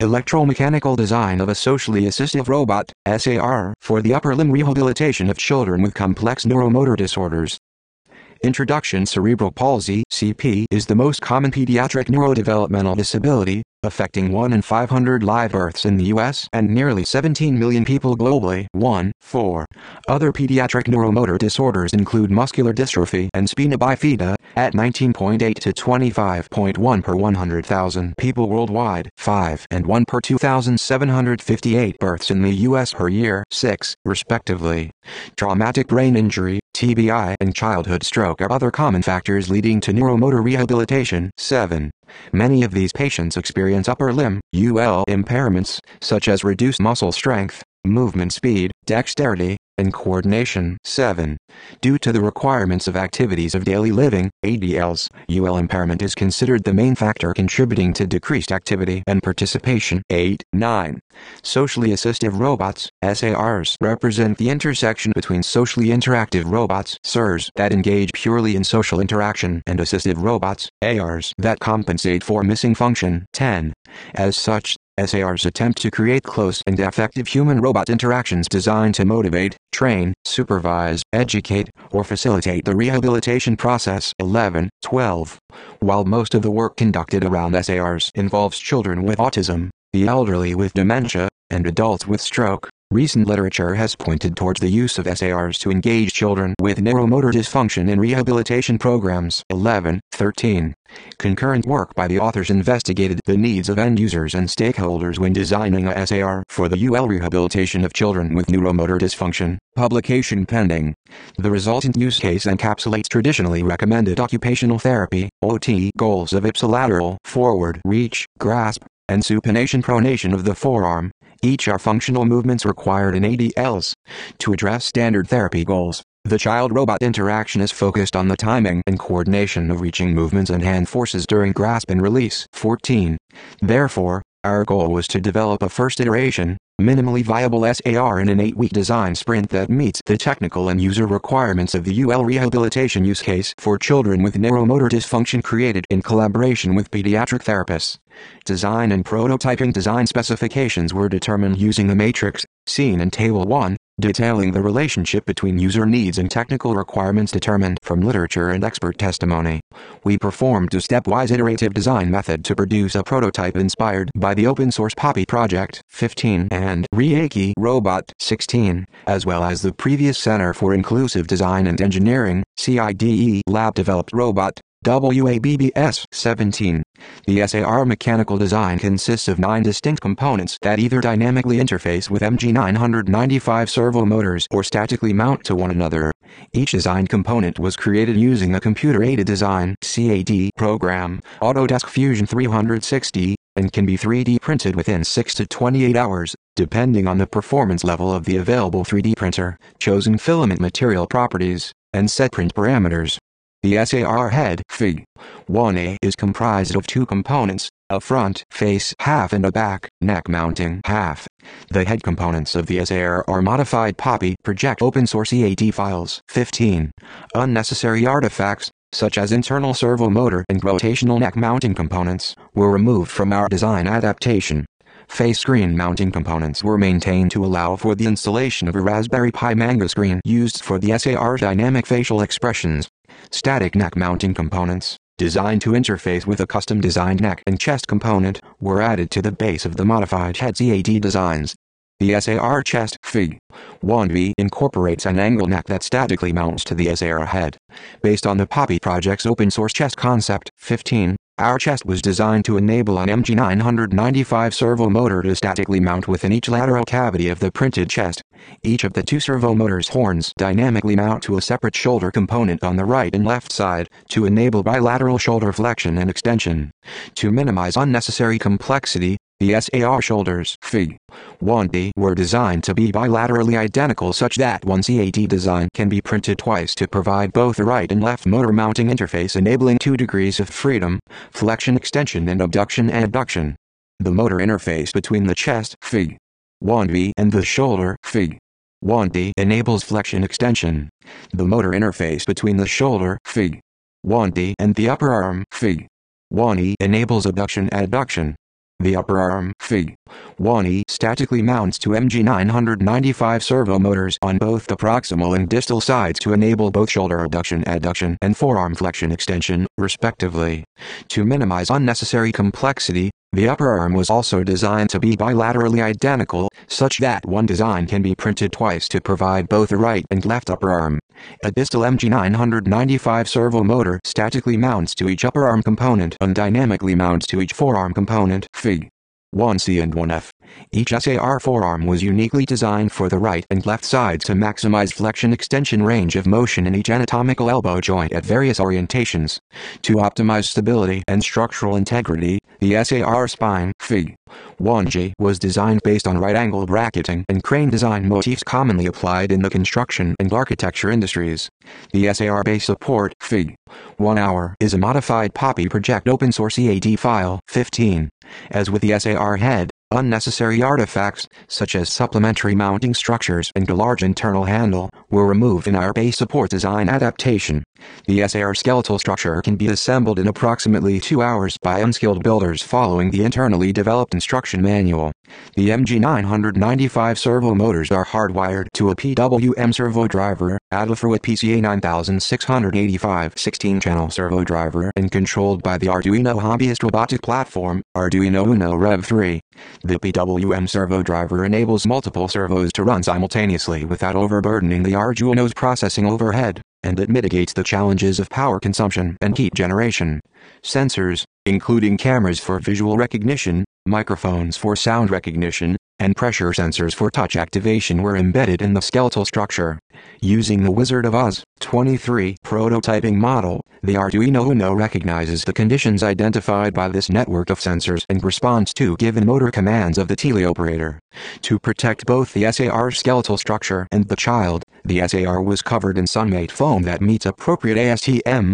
Electromechanical design of a socially assistive robot, SAR, for the upper limb rehabilitation of children with complex neuromotor disorders. Introduction. Cerebral palsy (CP) is the most common pediatric neurodevelopmental disability, affecting 1 in 500 live births in the U.S. and nearly 17 million people globally. 4. Other pediatric neuromotor disorders include muscular dystrophy and spina bifida, at 19.8 to 25.1 per 100,000 people worldwide, 5 and 1 per 2,758 births in the U.S. per year, 6, respectively. Traumatic brain injury, TBI, and childhood stroke are other common factors leading to neuromotor rehabilitation. 7. Many of these patients experience upper limb (UL) impairments, such as reduced muscle strength, movement speed, dexterity, and coordination. 7. Due to the requirements of activities of daily living, ADLs, UL impairment is considered the main factor contributing to decreased activity and participation. 8. 9. Socially assistive robots, SARs, represent the intersection between socially interactive robots, SIRs, that engage purely in social interaction, and assistive robots, ARs, that compensate for missing function. 10. As such, SARs attempt to create close and effective human-robot interactions designed to motivate, train, supervise, educate, or facilitate the rehabilitation process. 11. 12. While most of the work conducted around SARs involves children with autism, the elderly with dementia, and adults with stroke, recent literature has pointed towards the use of SARs to engage children with neuromotor dysfunction in rehabilitation programs. 11. 13. Concurrent work by the authors investigated the needs of end users and stakeholders when designing a SAR for the UL rehabilitation of children with neuromotor dysfunction. Publication pending. The resultant use case encapsulates traditionally recommended occupational therapy, OT, goals of ipsilateral, forward, reach, grasp, and supination pronation of the forearm. Each are functional movements required in ADLs. To address standard therapy goals, the child-robot interaction is focused on the timing and coordination of reaching movements and hand forces during grasp and release. 14. Therefore, our goal was to develop a first iteration, minimally viable SAR in an 8-week design sprint that meets the technical and user requirements of the UL rehabilitation use case for children with neuromotor dysfunction, created in collaboration with pediatric therapists. Design and prototyping design specifications were determined using the matrix, seen in Table 1, detailing the relationship between user needs and technical requirements determined from literature and expert testimony. We performed a stepwise iterative design method to produce a prototype inspired by the open-source Poppy project, 15, and Reiki Robot, 16, as well as the previous Center for Inclusive Design and Engineering, CIDE, lab-developed robot, WABBS, 17. The SAR mechanical design consists of 9 distinct components that either dynamically interface with MG995 servo motors or statically mount to one another. Each design component was created using a computer-aided design (CAD) program, Autodesk Fusion 360, and can be 3D printed within 6 to 28 hours, depending on the performance level of the available 3D printer, chosen filament material properties, and set print parameters. The SAR head, Fig. 1A, is comprised of 2 components, a front face half and a back neck mounting half. The head components of the SAR are modified Poppy project open source CAD files. 15. Unnecessary artifacts, such as internal servo motor and rotational neck mounting components, were removed from our design adaptation. Face screen mounting components were maintained to allow for the installation of a Raspberry Pi Manga screen used for the SAR dynamic facial expressions. Static neck mounting components, designed to interface with a custom-designed neck and chest component, were added to the base of the modified head CAD designs. The SAR chest, Fig. 1B, incorporates an angle neck that statically mounts to the SAR head. Based on the Poppy project's open-source chest concept, 15, our chest was designed to enable an MG995 servo motor to statically mount within each lateral cavity of the printed chest. Each of the 2 servo motors' horns dynamically mount to a separate shoulder component on the right and left side, to enable bilateral shoulder flexion and extension. To minimize unnecessary complexity, the SAR shoulders, Fig. 1D, were designed to be bilaterally identical such that one CAD design can be printed twice to provide both a right and left motor mounting interface, enabling 2 degrees of freedom, flexion extension and abduction adduction. The motor interface between the chest, Fig. 1B, and the shoulder, Fig. 1D, enables flexion extension. The motor interface between the shoulder, Fig. 1D, and the upper arm, Fig. 1E, enables abduction adduction. The upper arm Fig. 1e statically mounts to MG 995 servo motors on both the proximal and distal sides to enable both shoulder abduction, adduction, and forearm flexion extension, respectively. To minimize unnecessary complexity, the upper arm was also designed to be bilaterally identical, such that one design can be printed twice to provide both a right and left upper arm. A distal MG 995 servo motor statically mounts to each upper arm component and dynamically mounts to each forearm component. Fig. 1c and 1f. Each SAR forearm was uniquely designed for the right and left sides to maximize flexion extension range of motion in each anatomical elbow joint at various orientations. To optimize stability and structural integrity, the SAR spine Fig. 1g was designed based on right-angle bracketing and crane design motifs commonly applied in the construction and architecture industries. The SAR base support Fig. 1hour is a modified Poppy Project open source EAD file 15. As with the SAR head, unnecessary artifacts, such as supplementary mounting structures and a large internal handle, were removed in our base support design adaptation. The SAR skeletal structure can be assembled in approximately 2 hours by unskilled builders following the internally developed instruction manual. The MG 995 servo motors are hardwired to a PWM servo driver, Adafruit PCA 9685 16-channel servo driver, and controlled by the Arduino hobbyist robotic platform, Arduino Uno Rev 3. The PWM servo driver enables multiple servos to run simultaneously without overburdening the Arduino's processing overhead, and it mitigates the challenges of power consumption and heat generation. Sensors, including cameras for visual recognition, microphones for sound recognition, and pressure sensors for touch activation were embedded in the skeletal structure. Using the Wizard of Oz 23 prototyping model, the Arduino Uno recognizes the conditions identified by this network of sensors and responds to given motor commands of the teleoperator. To protect both the SAR skeletal structure and the child, the SAR was covered in Sunmate foam that meets appropriate ASTM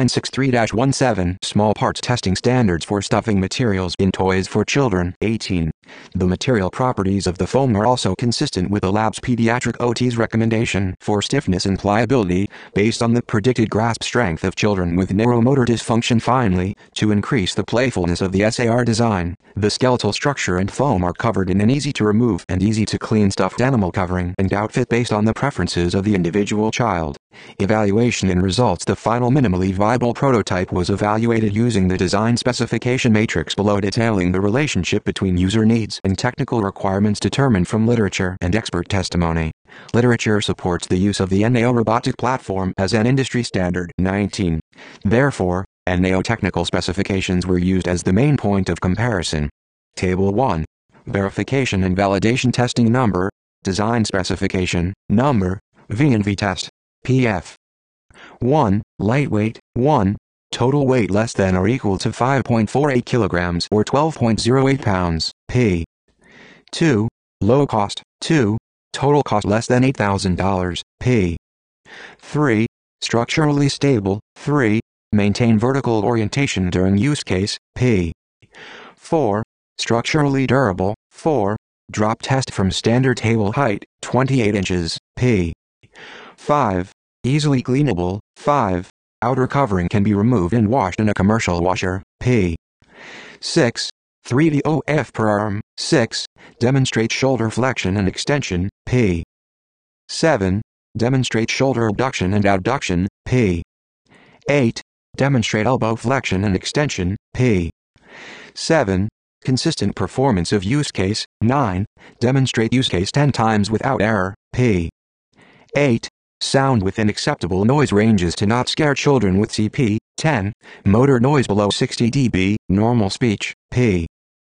F963-17 small parts testing standards for stuffing materials in toys for children. 18. The material properties of the foam are also consistent with the lab's pediatric OT's recommendation for stiffness and pliability, based on the predicted grasp strength of children with neuromotor dysfunction. Finally, to increase the playfulness of the SAR design, the skeletal structure and foam are covered in an easy-to-remove and easy-to-clean stuffed animal covering and outfit based on the preferences of the individual child. Evaluation and results. The final minimally viable prototype was evaluated using the design specification matrix below, detailing the relationship between user needs and technical requirements determined from literature and expert testimony. Literature supports the use of the NAO robotic platform as an industry standard. 19. Therefore, NAO technical specifications were used as the main point of comparison. Table 1. Verification and validation testing number, design specification, number, V&V test, PF. 1. Lightweight, 1. Total weight less than or equal to 5.48 kilograms or 12.08 pounds, P. 2. Low cost, 2. Total cost less than $8,000, P. 3. Structurally stable, 3. Maintain vertical orientation during use case, P. 4. Structurally durable, 4. Drop test from standard table height, 28 inches, P. 5. Easily cleanable, 5. Outer covering can be removed and washed in a commercial washer, P. 6. 3DOF per arm, 6. Demonstrate shoulder flexion and extension, P. 7. Demonstrate shoulder abduction and adduction, P. 8. Demonstrate elbow flexion and extension, P. 7. Consistent performance of use case, 9. Demonstrate use case 10 times without error, P. 8. Sound within acceptable noise ranges to not scare children with CP, 10. Motor noise below 60 dB, normal speech, P.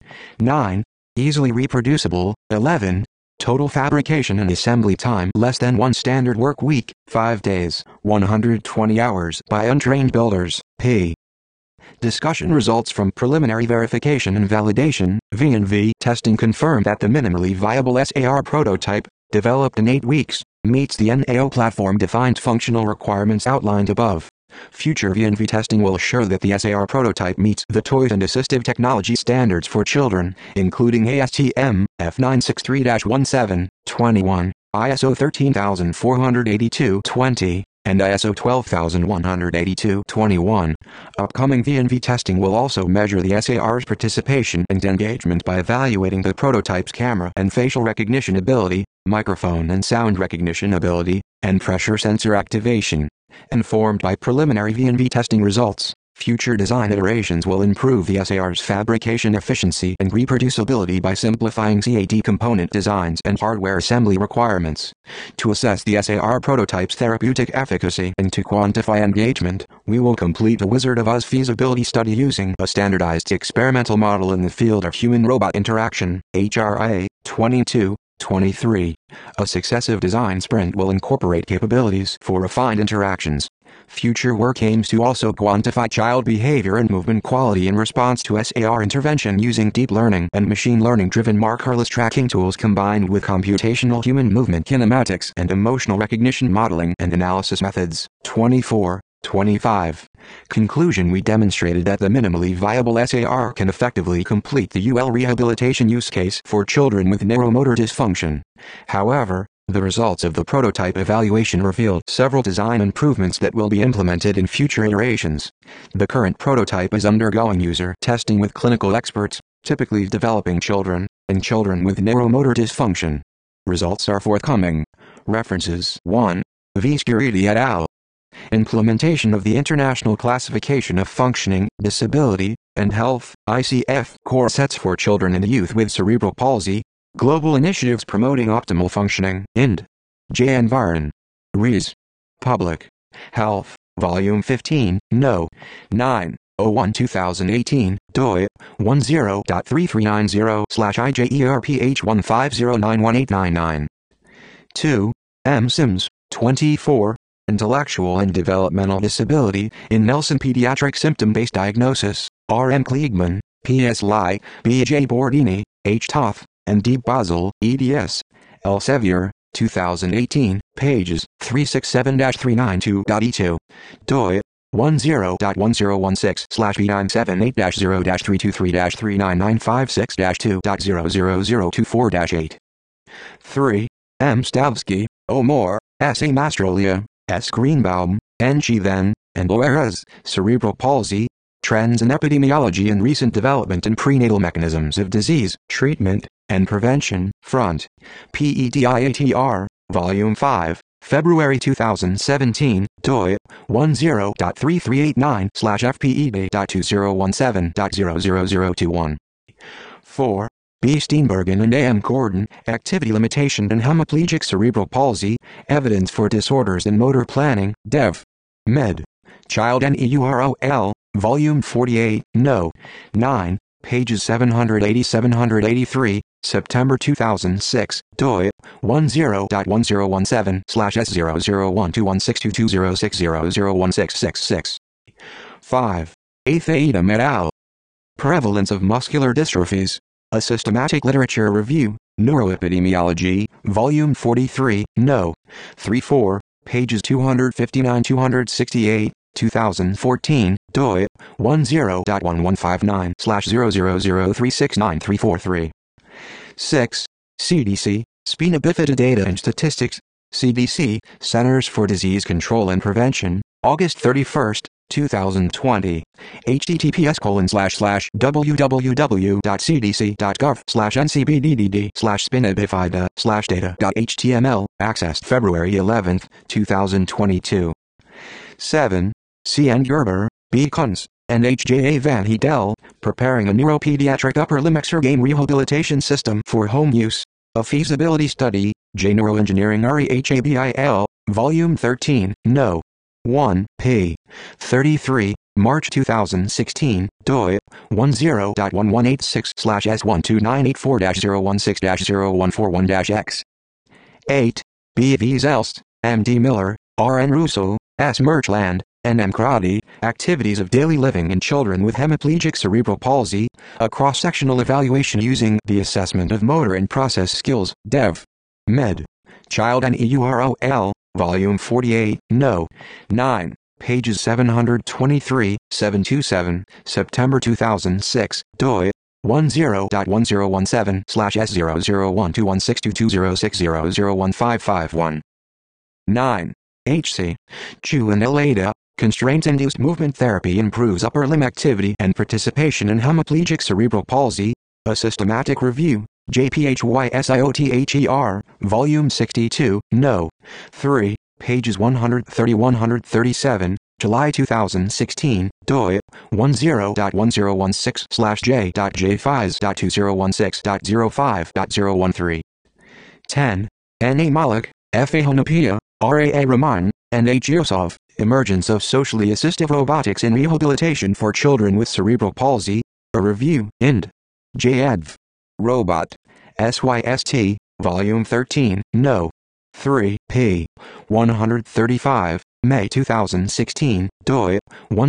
9. Easily reproducible, 11. Total fabrication and assembly time less than 1 standard work week, 5 days, 120 hours by untrained builders, P. Discussion results from preliminary verification and validation, V&V testing confirmed that the minimally viable SAR prototype, developed in 8 weeks, meets the NAO platform-defined functional requirements outlined above. Future V&V testing will assure that the SAR prototype meets the toys and assistive technology standards for children, including ASTM F963-17, 21, ISO 13482-20, and ISO 12182-21. Upcoming V&V testing will also measure the SAR's participation and engagement by evaluating the prototype's camera and facial recognition ability, microphone and sound recognition ability, and pressure sensor activation. Informed by preliminary V&V testing results, future design iterations will improve the SAR's fabrication efficiency and reproducibility by simplifying CAD component designs and hardware assembly requirements. To assess the SAR prototype's therapeutic efficacy and to quantify engagement, we will complete a Wizard of Oz feasibility study using a standardized experimental model in the field of human-robot interaction, HRIA 22-23. A successive design sprint will incorporate capabilities for refined interactions. Future work aims to also quantify child behavior and movement quality in response to SAR intervention using deep learning and machine learning-driven markerless tracking tools combined with computational human movement kinematics and emotional recognition modeling and analysis methods. 24-25. Conclusion: we demonstrated that the minimally viable SAR can effectively complete the UL rehabilitation use case for children with neuromotor dysfunction. However, the results of the prototype evaluation revealed several design improvements that will be implemented in future iterations. The current prototype is undergoing user testing with clinical experts, typically developing children, and children with neuromotor dysfunction. Results are forthcoming. References: 1. V. Scuriti et al. Implementation of the International Classification of Functioning, Disability, and Health, ICF, core sets for children and youth with cerebral palsy. Global Initiatives Promoting Optimal Functioning, Ind. J. Environ. Res. Public Health, Volume 15, No. 9, 01-2018, doi, 10.3390/IJERPH150911899. 2. M. Sims, 24, Intellectual and Developmental Disability in Nelson Pediatric Symptom-Based Diagnosis, R. M. Kliegman, P. S. Lai, B. J. Bordini, H. Toth, and D. Basel, eds. Elsevier, 2018, pages 367-392.E2. doi, 10.1016/B9788-0-323-39956-2.00024-8. 3. M. Stavsky, Omar, S. A. Mastrolia, S. Greenbaum, N. Then, and Loeras, Cerebral Palsy, Trends in Epidemiology and Recent Development in Prenatal Mechanisms of Disease, Treatment, and Prevention, Front. PEDIATR, Volume 5, February 2017, doi, 10.3389/FPED.2017.00021. 4. B. Steenbergen and A. M. Gordon, Activity Limitation in Hemiplegic Cerebral Palsy, Evidence for Disorders in Motor Planning, Dev. Med. Child NEUROL, Volume 48, No. 9, pages 780-783, September 2006, doi, 10.1017/S00121622060016666. 5. Athaytam et al. Prevalence of Muscular Dystrophies. A Systematic Literature Review, Neuroepidemiology, Volume 43, No. 34, pages 259-268, 2014, doi, 10.1159/0003693443. 6. CDC, Spina Bifida Data and Statistics, CDC, Centers for Disease Control and Prevention, August 31, 2020. https://www.cdc.gov/ncbddd/spinabifida/data.html, accessed February 11, 2022. 7. C. N. Gerber, B. Kunz, and H. J. A. Van Hedel, Preparing a Neuropediatric Upper Limb Exergame Rehabilitation System for Home Use, a Feasibility Study, J. Neuroengineering REHABIL, Volume 13, No. 1, p. 33, March 2016, doi, 10.1186/S12984-016-0141-X. 8. B. V. Zelst, M. D. Miller, R. N. Russo, S. Merchland, N. M. Crotty, Activities of Daily Living in Children with Hemiplegic Cerebral Palsy, a Cross-Sectional Evaluation Using the Assessment of Motor and Process Skills, Dev. Med. Child NEUROL, Volume 48, No. 9, pages 723-727, September 2006, doi, 10.1017/S00121622060015551. 9. H.C. Chu and L. Ada, constraint-induced movement therapy improves upper limb activity and participation in hemiplegic cerebral palsy. A systematic review, JPHYSIOTHER, Volume 62, No. 3, pages 130-137, July 2016, doi, 10.1016/j.jphys.2016.05.013. 10. N. A. Malik, F. A. Honapia, R. A. Rahman, and H. Yusuf, Emergence of Socially Assistive Robotics in Rehabilitation for Children with Cerebral Palsy. A review, Ind. J. Adv. Robot. SYST, Volume 13, No. 3, p. 135, May 2016, doi,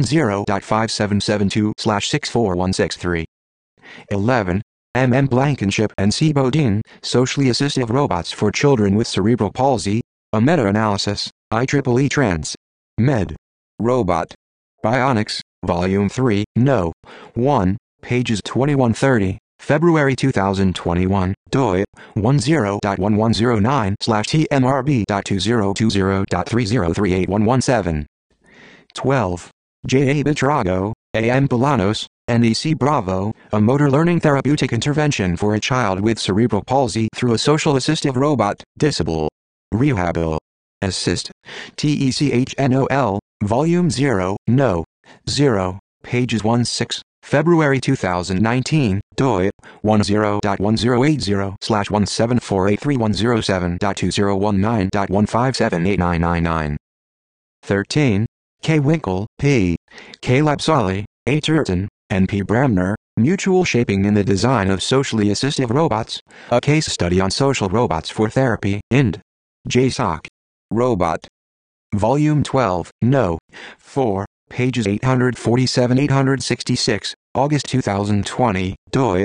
10.5772/64163. 11. M. Blankenship and C. Bodine, Socially Assistive Robots for Children with Cerebral Palsy, a meta-analysis, IEEE Trans. Med. Robot. Bionics, Volume 3, No. 1, pages 2130, February 2021, doi, 10.1119/TMRB.2020.30381117. 12. J. A. Buitrago, A. M. Bolanos, and E. C. Bravo, a motor learning therapeutic intervention for a child with cerebral palsy through a social assistive robot, Disable. Rehabil. Assist. TECHNOL, Volume 0, No. 0, pages 16, February 2019, doi, 10.1080/174833107.2019.1578999. 13. K. Winkle, P. K. Lapsali, A. Turton, and P. Bramner, Mutual Shaping in the Design of Socially Assistive Robots, a Case Study on Social Robots for Therapy, Ind. J. Sock. Robot. Volume 12, No. 4, pages 847-866, August 2020, doi,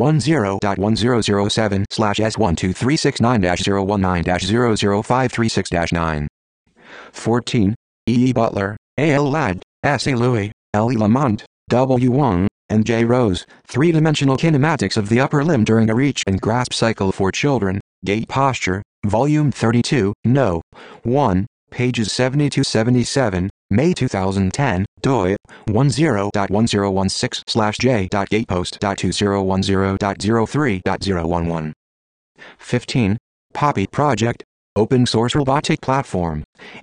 10.1007/S12369-019-00536-9. 14. E. E. Butler, A. L. Ladd, S. A. Louis, L. E. Lamont, W. Wong, and J. Rose, Three-Dimensional Kinematics of the Upper Limb During a Reach and Grasp Cycle for Children, Gait Posture, Volume 32, No. 1, pages 70-77, May 2010, doi, 10.1016/j.gatepost.2010.03.011. 15. Poppy Project, Open Source Robotic Platform,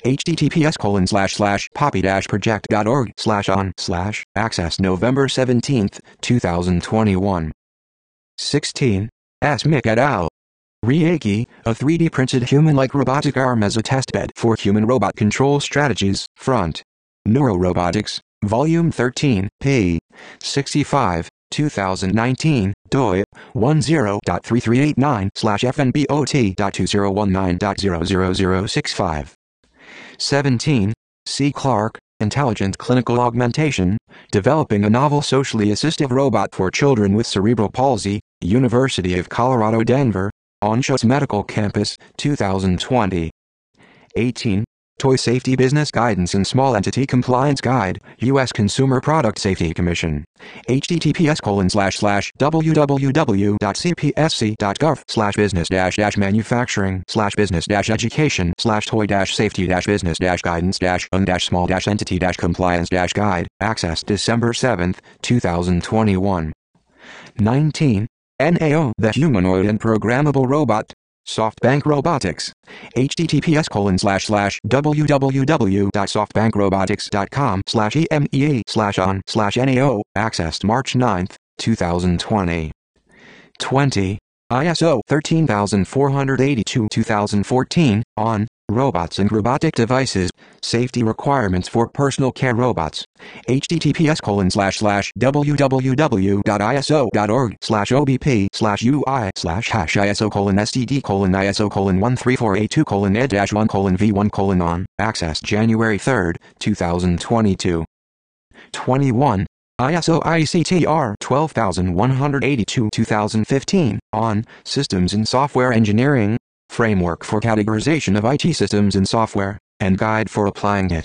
https://poppy-project.org/on/ access November 17, 2021. 16. Asmik et al. Reiki, a 3D printed human-like robotic arm as a testbed for human-robot control strategies, Front. Neurorobotics, Volume 13, p. 65, 2019, doi, 10.3389/fnbot.2019.00065. 17. C. Clark, Intelligent Clinical Augmentation, Developing a Novel Socially Assistive Robot for Children with Cerebral Palsy, University of Colorado Denver, Anschutz Medical Campus, 2020. 18. Toy Safety Business Guidance and Small Entity Compliance Guide, U.S. Consumer Product Safety Commission, https://www.cpsc.gov/business-education/toy-safety-business-guidance-small-entity-compliance-guide, access December 7, 2021. 19. NAO The Humanoid and Programmable Robot, SoftBank Robotics, https://www.softbankrobotics.com/emea/on/nao, accessed March 9, 2020. 20. ISO 13482-2014, on Robots and Robotic Devices, Safety Requirements for Personal Care Robots, https://www.iso.org/obp/ui/ISO:/STD:ISO:13482:ed-1:v1:on, access January 3, 2022. 21. ISO ICTR 12182-2015, on Systems and Software Engineering, Framework for Categorization of IT Systems and Software, and guide for applying it.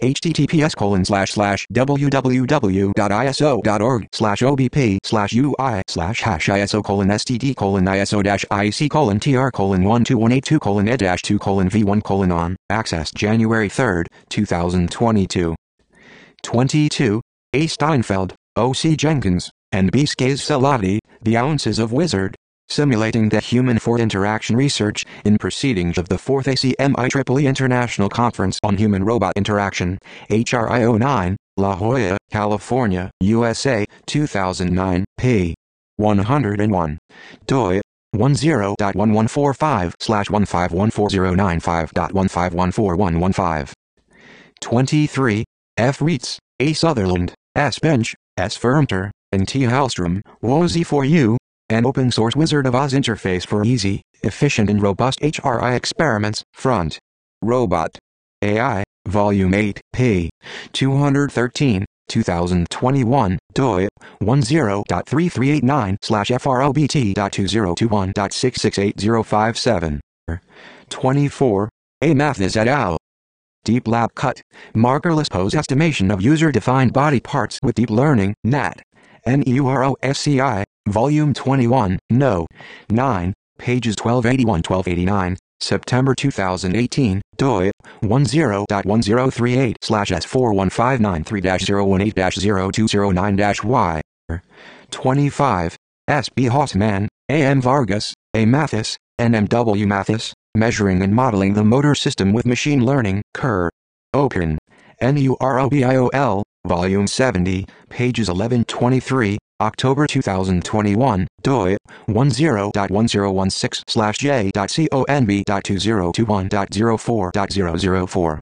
https://www.iso.org/obp/ui/ISO:/IC:/ISO:/IC:/ed-2:182:1-on. Access January 3, 2022. 22. A. Steinfeld, O. C. Jenkins, and B. Scazzellati, The Ounces of Wizard. Simulating the Human for Interaction Research in Proceedings of the 4th ACMIEEE International Conference on Human-Robot Interaction, HRI 09, La Jolla, California, USA, 2009, p. 101. doi 10.1145/1514095.1514115. 23. F. Reitz, A. Sutherland, S. Bench, S. Firmter, and T. Hallstrom, WOZI4U, an open-source Wizard of Oz interface for easy, efficient and robust HRI experiments. Front. Robot. AI, Volume 8, p. 213, 2021, doi 10.3389/FROBT.2021.668057. 24. A. Mathis et al. Deep Lab Cut, Markerless Pose Estimation of User-Defined Body Parts with Deep Learning, NAT. NEUROSCI, Volume 21, No. 9, pages 1281-1289, September 2018, doi 10.1038/S41593-018-0209-Y. 25. S. B. Hausman, A. M. Vargas, A. Mathis, N. M. W. Mathis, Measuring and Modeling the Motor System with Machine Learning, Kerr. Open. NEUROBIOL, Volume 70, pages 1123, October 2021, doi 10.1016/J.conb.2021.04.004.